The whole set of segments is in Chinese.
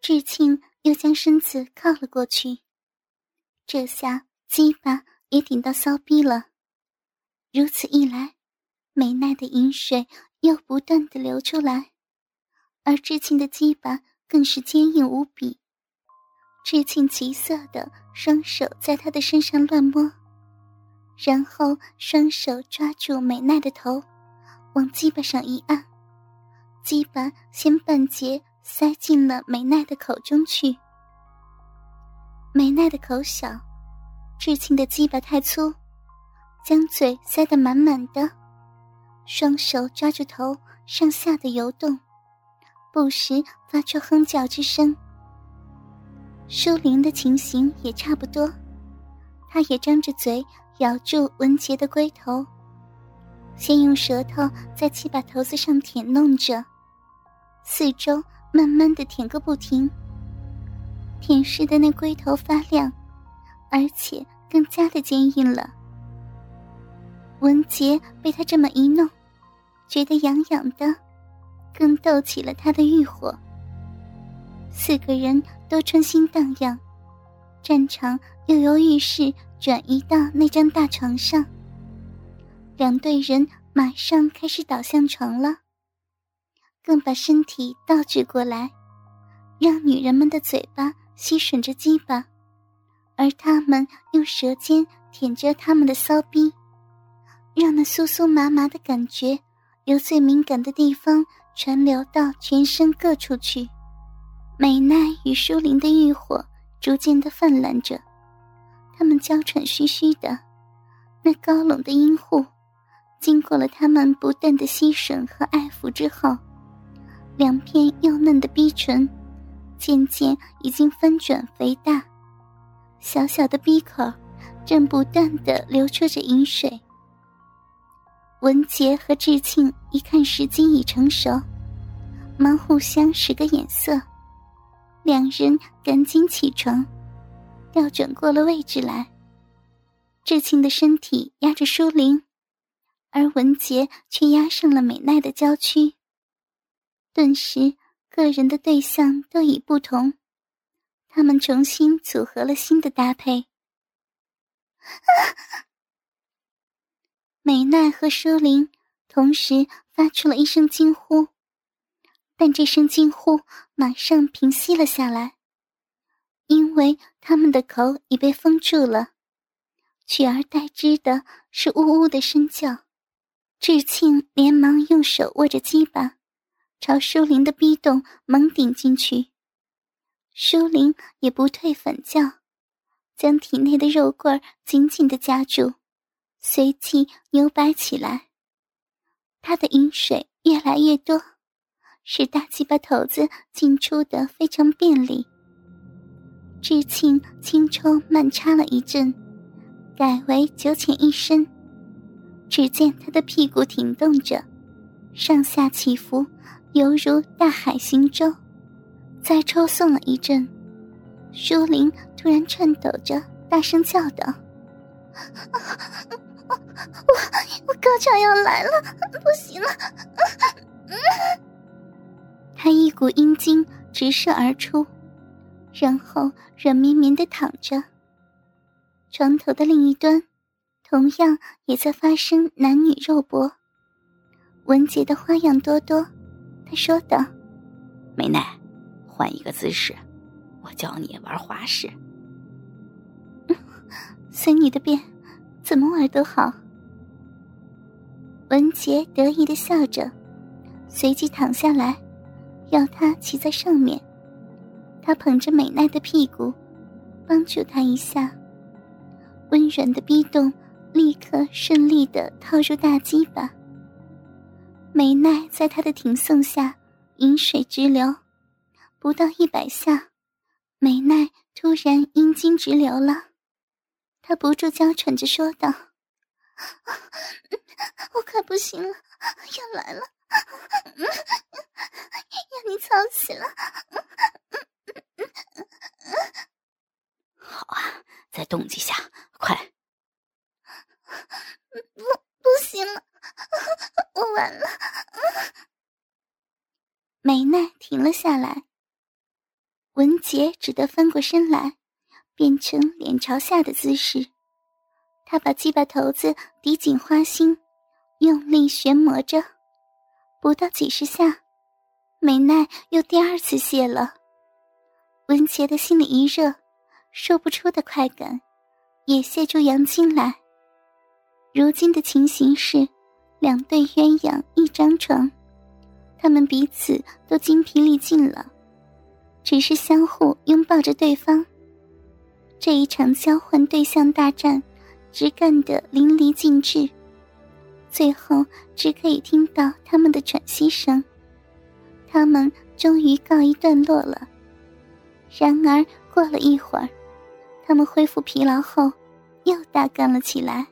志庆又将身子靠了过去，这下鸡巴也顶到骚逼了。如此一来，美奈的饮水又不断地流出来，而志庆的鸡巴更是坚硬无比。志庆急色的双手在他的身上乱摸，然后双手抓住美奈的头，往鸡巴上一按，鸡巴先半截塞进了美奈的口中去。美奈的口小，志庆的鸡巴太粗，将嘴塞得满满的，双手抓住头上下的游动，不时发出哼叫之声。舒玲的情形也差不多，她也张着嘴咬住文杰的龟头，先用舌头在鸡巴头子上舔弄着，四周慢慢地舔个不停。舔舐的那龟头发亮，而且更加的坚硬了。文杰被他这么一弄，觉得痒痒的，更斗起了他的欲火。四个人都春心荡漾，战场又由浴室转移到那张大床上。两队人马上开始倒向床了，更把身体倒置过来，让女人们的嘴巴吸吮着鸡巴，而他们用舌尖舔着他们的骚逼，让那酥酥麻麻的感觉由最敏感的地方传流到全身各处去。美奈与舒玲的欲火逐渐地泛滥着，他们娇喘吁吁的，那高拢的阴户经过了他们不断的吸吮和爱抚之后，两片幼嫩的逼唇渐渐已经翻转肥大，小小的逼口正不断地流出着饮水。文杰和志庆一看时机已成熟，忙互相使个眼色，两人赶紧起床，调转过了位置来。志庆的身体压着舒玲，而文杰却压上了美奈的娇躯。顿时个人的对象都已不同，他们重新组合了新的搭配。美奈和舒玲同时发出了一声惊呼，但这声惊呼马上平息了下来，因为他们的口已被封住了，取而代之的是呜呜的声叫。志庆连忙用手握着鸡巴，朝舒玲的逼洞猛顶进去。舒玲也不退反叫，将体内的肉棍紧紧地夹住，随即扭摆起来。她的饮水越来越多，使大鸡巴头子进出得非常便利。志庆轻抽慢插了一阵，改为九浅一深，只见他的屁股挺动着，上下起伏，犹如大海行舟。再抽送了一阵，舒玲突然颤抖着大声叫道：我高潮要来了，不行了！他一股阴茎直射而出，然后软绵绵地躺着。床头的另一端同样也在发生男女肉搏。文杰的花样多多，他说道： 美奈，换一个姿势，我教你玩花式。 随你的便，怎么玩都好。文杰得意地笑着，随即躺下来，要他骑在上面。他捧着美奈的屁股，帮助她一下，温软的逼洞立刻顺利地套入大鸡巴。美奈在他的挺送下饮水直流，不到100下，美奈突然阴茎直流了。她不住娇喘着说道：我快不行了，要来了，要你操死了。 好啊，再动几下，快！ 不行了，我完了。美奈停了下来。 文杰只得翻过身来，变成脸朝下的姿势。他把鸡巴头子抵紧花心，用力旋磨着，不到几十下，美奈又第二次泄了。文杰的心里一热，说不出的快感也泄出阳精来。如今的情形是两对鸳鸯一张床，他们彼此都精疲力尽了，只是相互拥抱着对方。这一场交换对象大战直干得淋漓尽致，最后只可以听到他们的喘息声。他们终于告一段落了。然而过了一会儿，他们恢复疲劳后又大干了起来。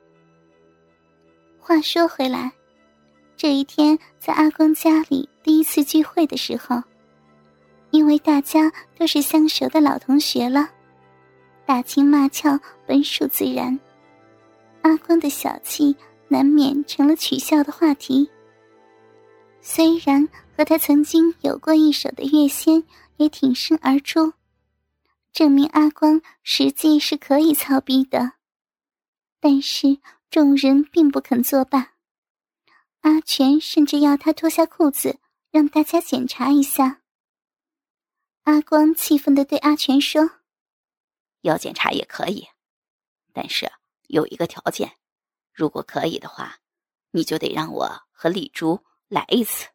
话说回来，这一天在阿光家里第一次聚会的时候，因为大家都是相熟的老同学了，打情骂俏本属自然，阿光的小气难免成了取笑的话题。虽然和他曾经有过一手的月仙也挺身而出，证明阿光实际是可以操逼的，但是众人并不肯作罢。阿全甚至要他脱下裤子让大家检查一下。阿光气愤地对阿全说： 要检查也可以，但是有一个条件，如果可以的话，你就得让我和丽珠来一次。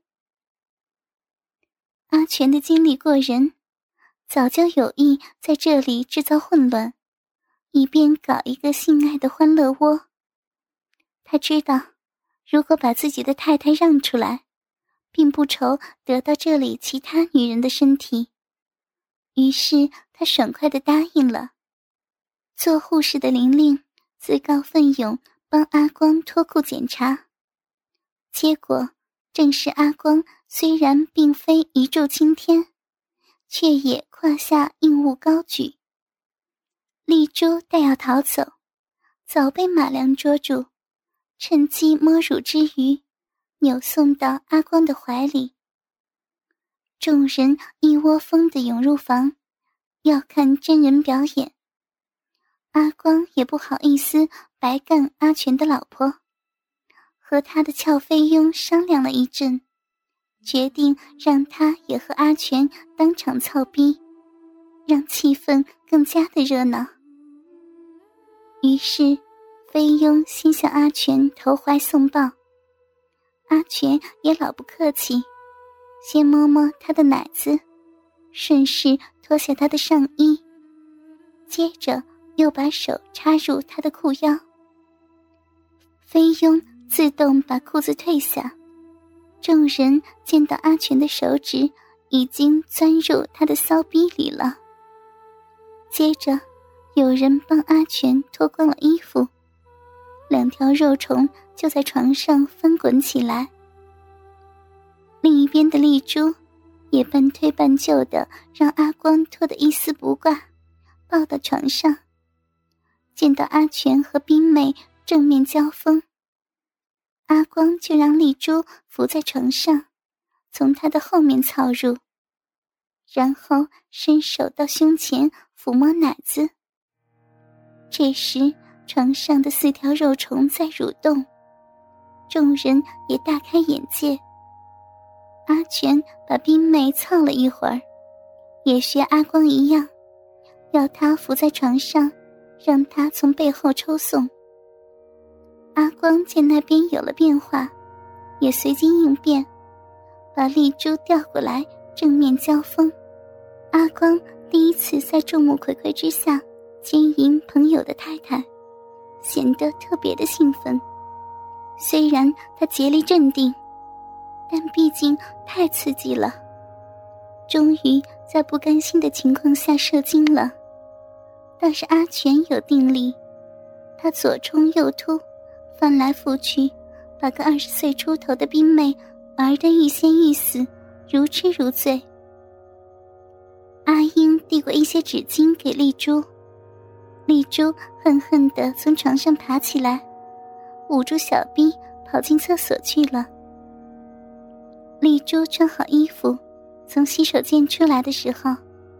阿全的精力过人，早就有意在这里制造混乱，以便搞一个性爱的欢乐窝。他知道如果把自己的太太让出来，并不愁得到这里其他女人的身体，于是他爽快地答应了。做护士的玲玲自告奋勇帮阿光脱裤检查，结果正是阿光虽然并非一柱擎天，却也胯下硬物高举。丽珠待要逃走，早被马良捉住，趁机摸乳之余扭送到阿光的怀里。众人一窝蜂地涌入房，要看真人表演。阿光也不好意思白干阿全的老婆，和他的俏菲佣商量了一阵，决定让他也和阿全当场操逼，让气氛更加的热闹。于是菲佣先向阿全投怀送抱，阿全也老不客气，先摸摸他的奶子，顺势脱下他的上衣，接着又把手插入他的裤腰。菲佣自动把裤子退下，众人见到阿全的手指已经钻入他的骚逼里了。接着有人帮阿全脱光了衣服，两条肉虫就在床上翻滚起来。另一边的丽珠也半推半就的让阿光脱得一丝不挂，抱到床上。见到阿全和冰妹正面交锋，阿光就让丽珠伏在床上，从他的后面操入，然后伸手到胸前抚摸奶子。这时床上的4条肉虫在蠕动，众人也大开眼界。阿全把冰妹操了一会儿，也学阿光一样，要他伏在床上，让他从背后抽送。阿光见那边有了变化，也随机应变，把丽珠调过来正面交锋。阿光第一次在众目睽睽之下奸淫朋友的太太，显得特别的兴奋。虽然他竭力镇定，但毕竟太刺激了，终于在不甘心的情况下射精了。倒是阿全有定力，他左冲右突，翻来覆去，把个20岁出头的冰妹玩得欲仙欲死，如痴如醉。阿英递过一些纸巾给丽珠，丽珠恨恨地从床上爬起来，捂住小逼跑进厕所去了。丽珠穿好衣服从洗手间出来的时候，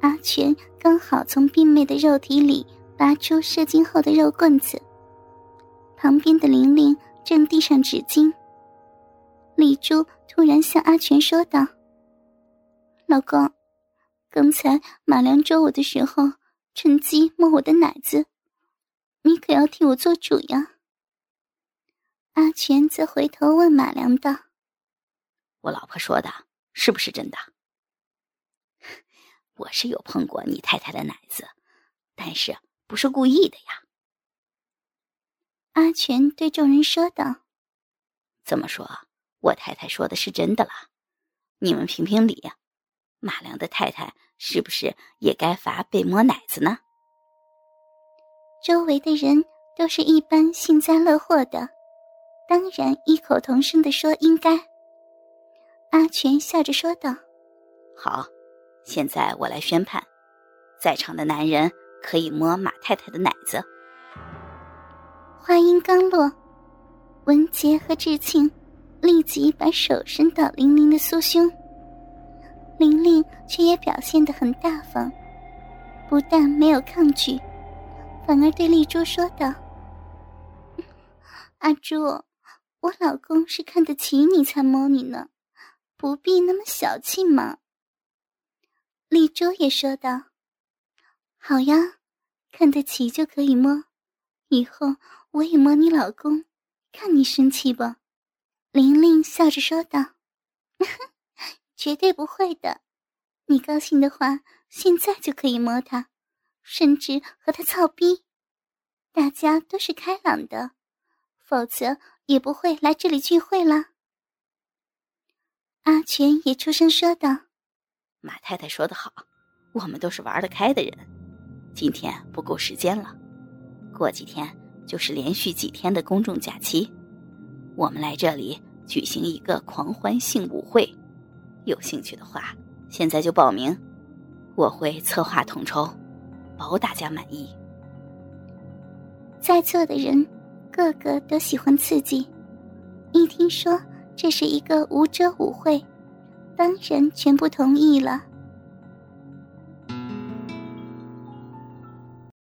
阿全刚好从病妹的肉体里拔出射精后的肉棍子，旁边的玲玲正递上纸巾。丽珠突然向阿全说道：老公，刚才马良捉我的时候趁机摸我的奶子，你可要替我做主呀。阿全则回头问马良道： 我老婆说的是不是真的？我是有碰过你太太的奶子，但是不是故意的呀。 阿全对众人说道： 这么说，我太太说的是真的了。你们评评理，马良的太太是不是也该罚被摸奶子呢？ 周围的人都是一般幸灾乐祸的，当然异口同声地说应该。阿全笑着说道： 好，现在我来宣判，在场的男人可以摸马太太的奶子。 话音刚落，文杰和志庆立即把手伸到玲玲的酥胸，玲玲却也表现得很大方，不但没有抗拒，反而对丽珠说道：阿珠，我老公是看得起你才摸你呢，不必那么小气嘛。丽珠也说道：好呀，看得起就可以摸，以后我也摸你老公，看你生气不？玲玲笑着说道：绝对不会的，你高兴的话现在就可以摸他，甚至和他操逼，大家都是开朗的，否则也不会来这里聚会啦。阿全也出声说道： 马太太说得好，我们都是玩得开的人，今天不够时间了，过几天就是连续几天的公众假期，我们来这里举行一个狂欢性舞会，有兴趣的话现在就报名，我会策划统筹，保大家满意。 在座的人个个都喜欢刺激，一听说这是一个舞者舞会，当然全部同意了。